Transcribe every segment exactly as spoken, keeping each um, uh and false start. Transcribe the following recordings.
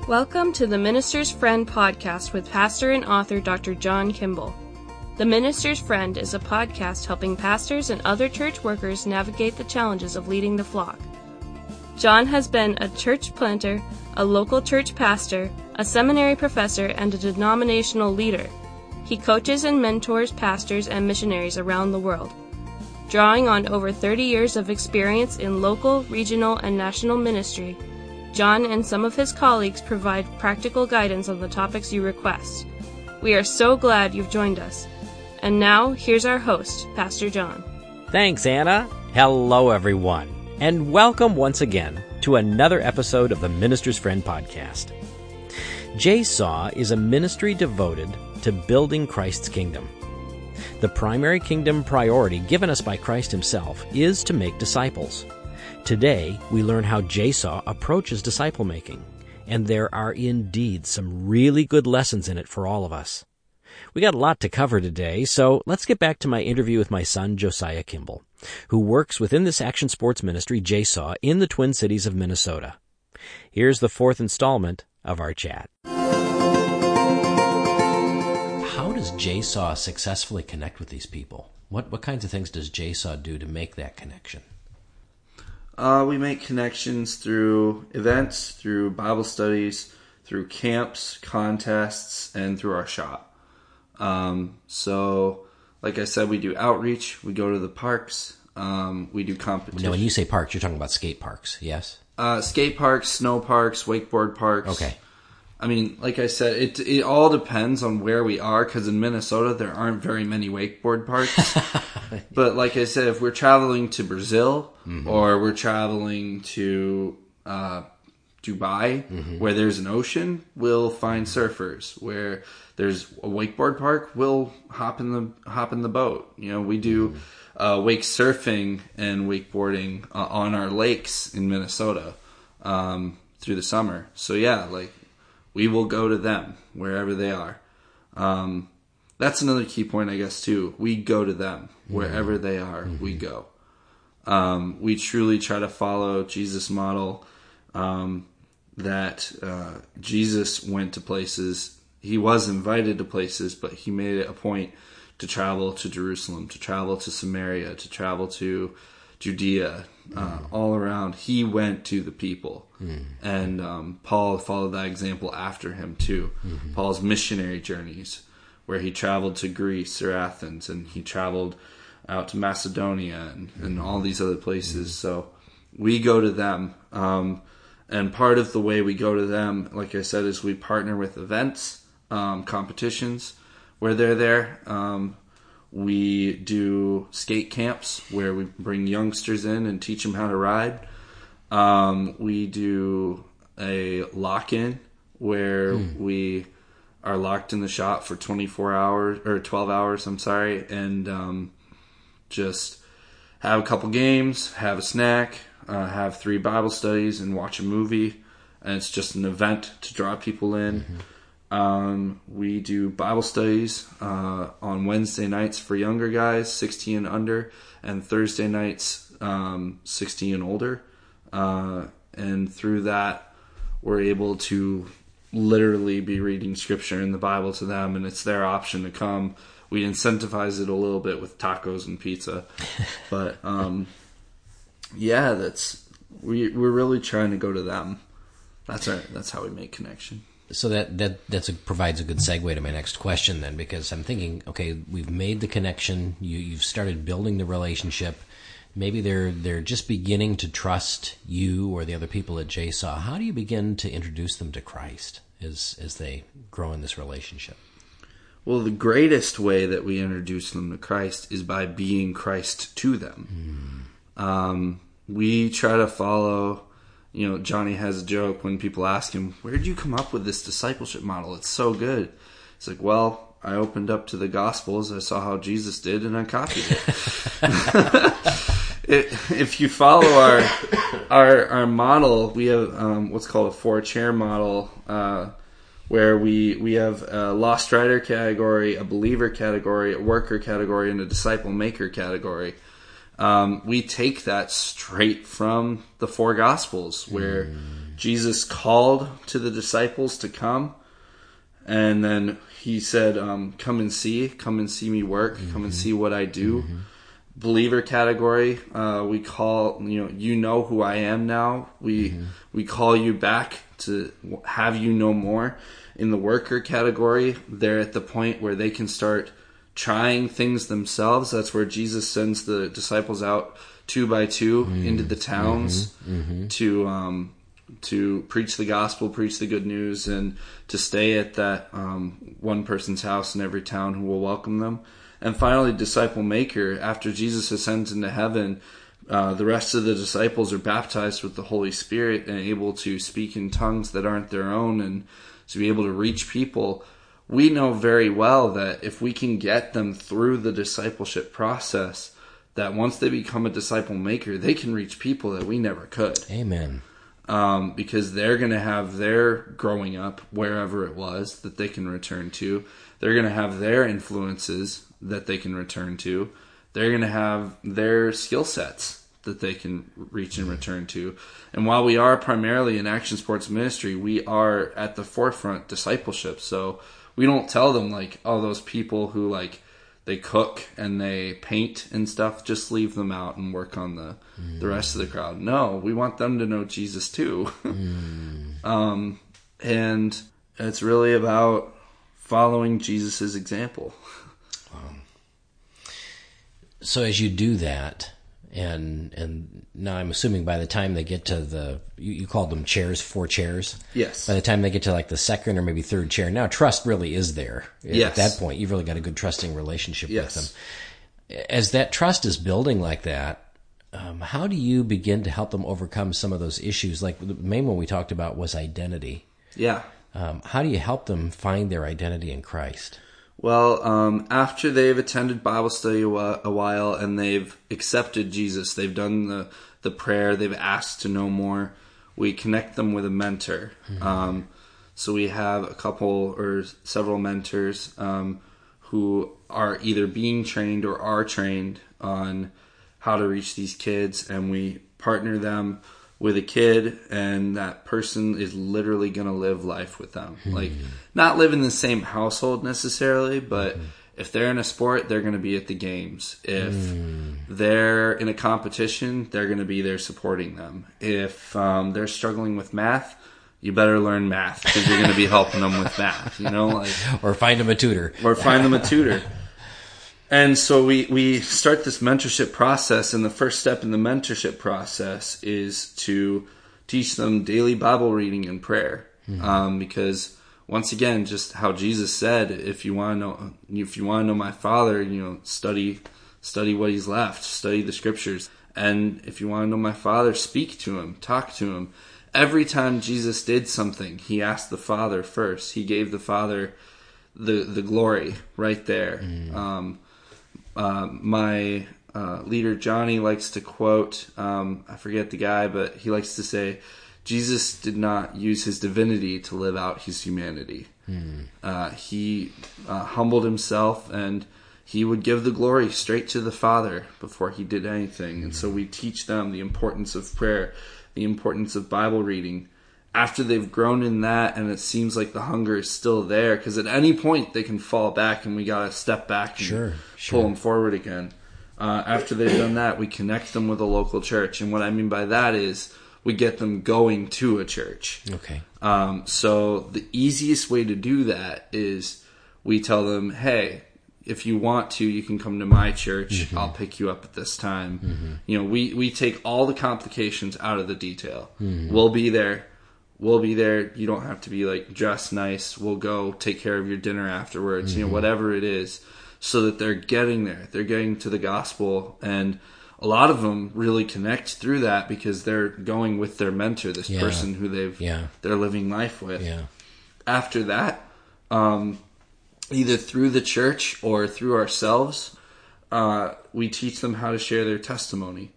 Welcome to the Minister's Friend podcast with pastor and author Doctor John Kimball. The Minister's Friend is a podcast helping pastors and other church workers navigate the challenges of leading the flock. John has been a church planter, a local church pastor, a seminary professor, and a denominational leader. He coaches and mentors pastors and missionaries around the world. Drawing on over thirty years of experience in local, regional, and national ministry, John and some of his colleagues provide practical guidance on the topics you request. We are so glad you've joined us. And now, here's our host, Pastor John. Thanks, Anna. Hello, everyone, and welcome once again to another episode of the Minister's Friend podcast. J S A W is a ministry devoted to building Christ's kingdom. The primary kingdom priority given us by Christ himself is to make disciples. Today, we learn how J S A W approaches disciple making, and there are indeed some really good lessons in it for all of us. We got a lot to cover today, so let's get back to my interview with my son, Josiah Kimball, who works within this action sports ministry, J S A W, in the Twin Cities of Minnesota. Here's the fourth installment of our chat. How does J S A W successfully connect with these people? What what kinds of things does J S A W do to make that connection? Uh, we make connections through events, through Bible studies, through camps, contests, and through our shop. Um, so, like I said, we do outreach. We go to the parks. Um, we do competition. Now, when you say parks, you're talking about skate parks, yes? Uh, skate parks, snow parks, wakeboard parks. Okay. I mean, like I said, it it all depends on where we are, because in Minnesota, there aren't very many wakeboard parks. But like I said, if we're traveling to Brazil, mm-hmm. or we're traveling to uh, Dubai, mm-hmm. where there's an ocean, we'll find surfers. Where there's a wakeboard park, we'll hop in the hop in the boat. You know, we do uh, wake surfing and wakeboarding uh, on our lakes in Minnesota um, through the summer. So yeah, like we will go to them wherever they are. Um, that's another key point, I guess, too. We go to them wherever they are. Mm-hmm. We go. Um, we truly try to follow Jesus' model. Um, that uh, Jesus went to places. He was invited to places, but he made it a point to travel to Jerusalem, to travel to Samaria, to travel to Judea, uh, mm. all around. He went to the people. Mm. And um, Paul followed that example after him too. Mm-hmm. Paul's missionary journeys, where he traveled to Greece or Athens, and he traveled out to Macedonia and, mm-hmm. and all these other places. Mm-hmm. So we go to them. Um, and part of the way we go to them, like I said, is we partner with events, um, competitions where they're there. Um, we do skate camps where we bring youngsters in and teach them how to ride. Um, we do a lock-in where mm. we are locked in the shop for twenty-four hours, or twelve hours, I'm sorry, and um, just have a couple games, have a snack, uh, have three Bible studies, and watch a movie. And it's just an event to draw people in. Mm-hmm. Um, we do Bible studies uh, on Wednesday nights for younger guys, sixteen and under, and Thursday nights, um, sixty and older. Uh, and through that, we're able to literally be reading scripture in the Bible to them, and it's their option to come. We incentivize it a little bit with tacos and pizza, but um, yeah, that's we we're really trying to go to them. That's our that's how we make connection. So that that that's a, provides a good segue to my next question then, because I'm thinking, okay, we've made the connection. You you've started building the relationship. Maybe they're they're just beginning to trust you or the other people at J S A W. How do you begin to introduce them to Christ as as they grow in this relationship? Well, the greatest way that we introduce them to Christ is by being Christ to them. Mm. Um, we try to follow, you know, Johnny has a joke when people ask him, where did you come up with this discipleship model? It's so good. It's like, well, I opened up to the Gospels, I saw how Jesus did, and I copied it. it if you follow our our our model, we have um, what's called a four-chair model, uh, where we we have a lost rider category, a believer category, a worker category, and a disciple maker category. Um, we take that straight from the four Gospels, where mm. Jesus called to the disciples to come, and then he said, um, come and see, come and see me work, mm-hmm. come and see what I do. Mm-hmm. Believer category, uh, we call, you know, you know who I am now. We mm-hmm. we call you back to have you know more. In the worker category, they're at the point where they can start trying things themselves. That's where Jesus sends the disciples out two by two mm-hmm. into the towns mm-hmm. Mm-hmm. to um, to preach the gospel, preach the good news, and to stay at that um, one person's house in every town who will welcome them. And finally, disciple maker. After Jesus ascends into heaven, uh, the rest of the disciples are baptized with the Holy Spirit and able to speak in tongues that aren't their own and to be able to reach people. We know very well that if we can get them through the discipleship process, that once they become a disciple maker, they can reach people that we never could. Amen. Um, because they're going to have their growing up, wherever it was, that they can return to. They're going to have their influences that they can return to. They're going to have their skill sets that they can reach and return to. And while we are primarily an action sports ministry, we are at the forefront discipleship. So we don't tell them like, oh, those people who like they cook and they paint and stuff, just leave them out and work on the mm. the rest of the crowd. No, we want them to know Jesus too. mm. um, and it's really about following Jesus's example. Wow. So as you do that, and and now I'm assuming by the time they get to the, you, you called them chairs, four chairs? Yes. By the time they get to like the second or maybe third chair, now trust really is there. Yes. At that point, you've really got a good trusting relationship yes. with them. As that trust is building like that, um, how do you begin to help them overcome some of those issues? Like the main one we talked about was identity. Yeah. Um, how do you help them find their identity in Christ? Well, um, after they've attended Bible study a while and they've accepted Jesus, they've done the, the prayer, they've asked to know more, we connect them with a mentor. Mm-hmm. Um, so we have a couple or several mentors um, who are either being trained or are trained on how to reach these kids, and we partner them with a kid, and that person is literally going to live life with them. Mm-hmm. Like, not live in the same household necessarily, but mm-hmm. if they're in a sport, they're going to be at the games. If mm. they're in a competition, they're going to be there supporting them. If um, they're struggling with math, you better learn math because you're going to be helping them with math, you know? Like, or find them a tutor. Or find them a tutor. And so we, we start this mentorship process, and the first step in the mentorship process is to teach them daily Bible reading and prayer. Mm-hmm. Um, because once again, just how Jesus said, if you want to know, if you want to know my Father, you know, study, study what He's left, study the Scriptures. And if you want to know my Father, speak to Him, talk to Him. Every time Jesus did something, He asked the Father first. He gave the Father the the glory right there. Mm. Um, Uh, my uh, leader Johnny likes to quote, um, I forget the guy, but he likes to say, Jesus did not use his divinity to live out his humanity. Hmm. Uh, he uh, humbled himself, and he would give the glory straight to the Father before he did anything. Hmm. And so we teach them the importance of prayer, the importance of Bible reading. After they've grown in that, and it seems like the hunger is still there, because at any point they can fall back, and we got to step back and sure, sure. pull them forward again. Uh, after they've done that, we connect them with a local church, and what I mean by that is we get them going to a church. Okay. Um, so the easiest way to do that is we tell them, hey, if you want to, you can come to my church. Mm-hmm. I'll pick you up at this time. Mm-hmm. You know, we, we take all the complications out of the detail. Mm-hmm. We'll be there. We'll be there. You don't have to be like dressed nice. We'll go take care of your dinner afterwards, mm-hmm. you know, whatever it is, so that they're getting there. They're getting to the gospel. And a lot of them really connect through that because they're going with their mentor, this yeah. person who they've, yeah. they're living life with. Yeah. After that, um, either through the church or through ourselves, uh, we teach them how to share their testimony,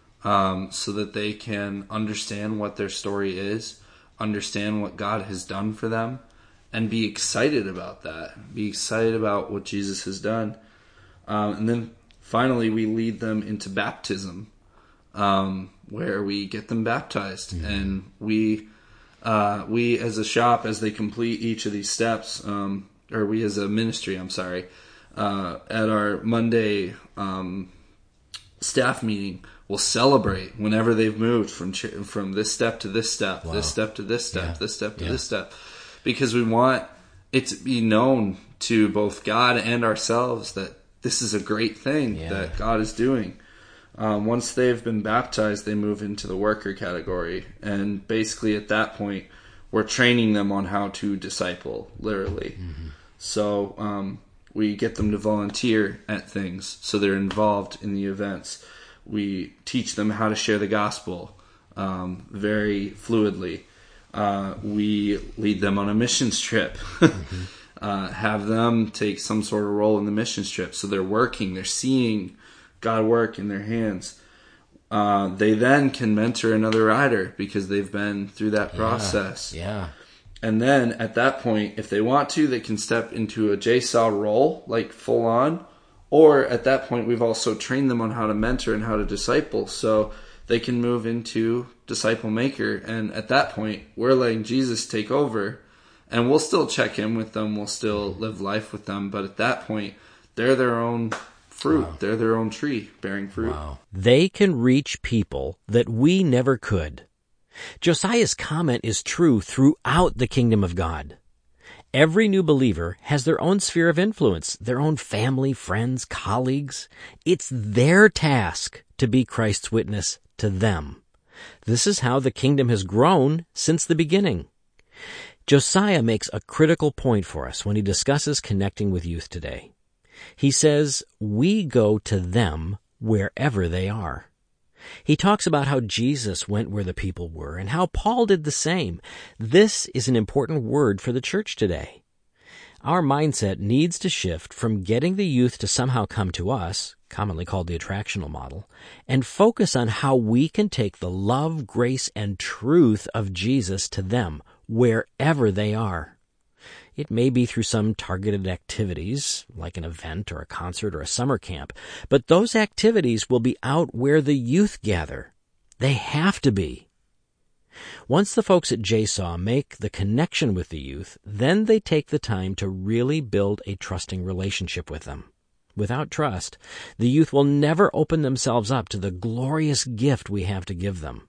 um, so that they can understand what their story is, understand what God has done for them, and be excited about that. Be excited about what Jesus has done. Um, and then finally, we lead them into baptism, um, where we get them baptized. Mm-hmm. And we uh, we as a shop, as they complete each of these steps, um, or we as a ministry, I'm sorry, uh, at our Monday um, staff meeting, will celebrate whenever they've moved from ch- from this step to this step, wow. this step to this step, yeah. this step to yeah. this step, because we want it to be known to both God and ourselves that this is a great thing yeah. that God is doing. Um, once they've been baptized, they move into the worker category. And basically at that point, we're training them on how to disciple, literally. Mm-hmm. So um, we get them to volunteer at things, so they're involved in the events. We teach them how to share the gospel um, very fluidly. Uh, we lead them on a missions trip. Mm-hmm. uh, have them take some sort of role in the missions trip. So they're working, they're seeing God work in their hands. Uh, they then can mentor another rider because they've been through that process. Yeah. yeah. And then at that point, if they want to, they can step into a J S A W role, like full on. Or at that point, we've also trained them on how to mentor and how to disciple. So they can move into disciple maker. And at that point, we're letting Jesus take over. And we'll still check in with them. We'll still live life with them. But at that point, they're their own fruit. Wow. They're their own tree bearing fruit. Wow. They can reach people that we never could. Josiah's comment is true throughout the kingdom of God. Every new believer has their own sphere of influence, their own family, friends, colleagues. It's their task to be Christ's witness to them. This is how the kingdom has grown since the beginning. Josiah makes a critical point for us when he discusses connecting with youth today. He says, we go to them wherever they are. He talks about how Jesus went where the people were and how Paul did the same. This is an important word for the church today. Our mindset needs to shift from getting the youth to somehow come to us, commonly called the attractional model, and focus on how we can take the love, grace, and truth of Jesus to them wherever they are. It may be through some targeted activities, like an event or a concert or a summer camp, but those activities will be out where the youth gather. They have to be. Once the folks at J S A W make the connection with the youth, then they take the time to really build a trusting relationship with them. Without trust, the youth will never open themselves up to the glorious gift we have to give them.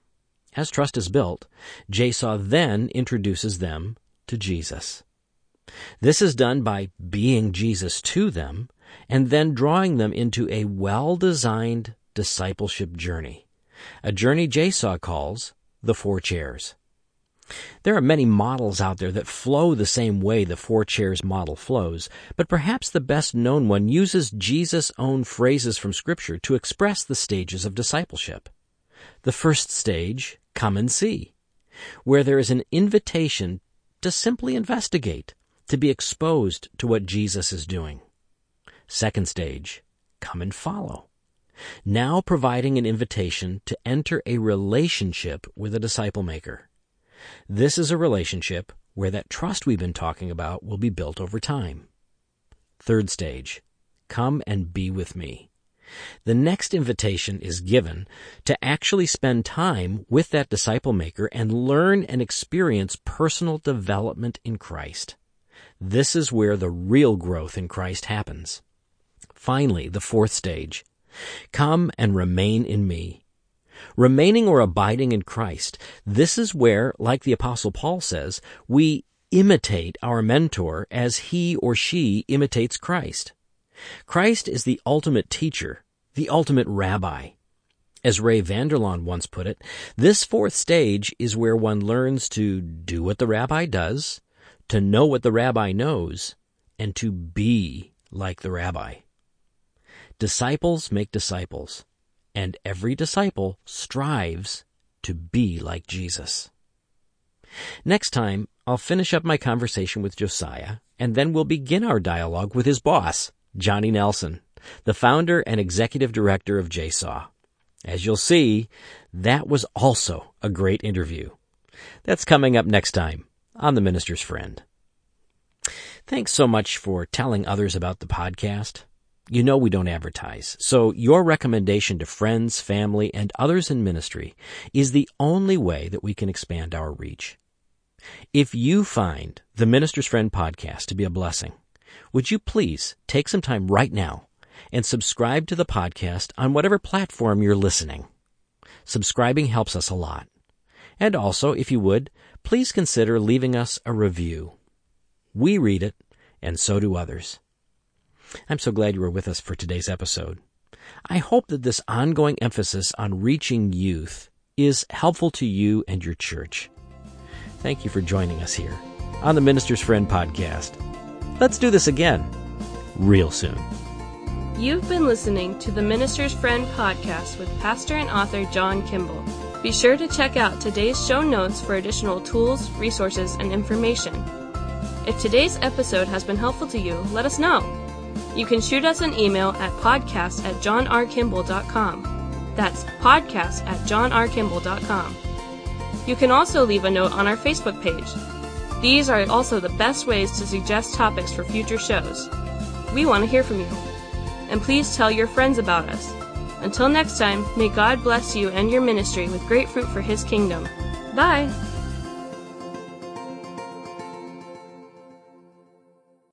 As trust is built, J S A W then introduces them to Jesus. This is done by being Jesus to them and then drawing them into a well-designed discipleship journey, a journey J S A W calls the Four Chairs. There are many models out there that flow the same way the Four Chairs model flows, but perhaps the best-known one uses Jesus' own phrases from Scripture to express the stages of discipleship. The first stage, come and see, where there is an invitation to simply investigate, to be exposed to what Jesus is doing. Second stage, come and follow, now providing an invitation to enter a relationship with a disciple maker. This is a relationship where that trust we've been talking about will be built over time. Third stage, come and be with me. The next invitation is given to actually spend time with that disciple maker and learn and experience personal development in Christ. This is where the real growth in Christ happens. Finally, the fourth stage, come and remain in me. Remaining or abiding in Christ, this is where, like the Apostle Paul says, we imitate our mentor as he or she imitates Christ. Christ is the ultimate teacher, the ultimate rabbi. As Ray Vander Laan once put it, this fourth stage is where one learns to do what the rabbi does, to know what the rabbi knows, and to be like the rabbi. Disciples make disciples, and every disciple strives to be like Jesus. Next time, I'll finish up my conversation with Josiah, and then we'll begin our dialogue with his boss, Johnny Nelson, the founder and executive director of J S A W. As you'll see, that was also a great interview. That's coming up next time on The Minister's Friend. Thanks so much for telling others about the podcast. You know we don't advertise, so your recommendation to friends, family, and others in ministry is the only way that we can expand our reach. If you find the Minister's Friend podcast to be a blessing, would you please take some time right now and subscribe to the podcast on whatever platform you're listening? Subscribing helps us a lot. And also, if you would, please consider leaving us a review. We read it, and so do others. I'm so glad you were with us for today's episode. I hope that this ongoing emphasis on reaching youth is helpful to you and your church. Thank you for joining us here on the Minister's Friend podcast. Let's do this again real soon. You've been listening to the Minister's Friend podcast with pastor and author John Kimball. Be sure to check out today's show notes for additional tools, resources, and information. If today's episode has been helpful to you, let us know. You can shoot us an email at podcast at john r kimball dot com. That's podcast at john r kimball dot com. You can also leave a note on our Facebook page. These are also the best ways to suggest topics for future shows. We want to hear from you. And please tell your friends about us. Until next time, may God bless you and your ministry with great fruit for His kingdom. Bye!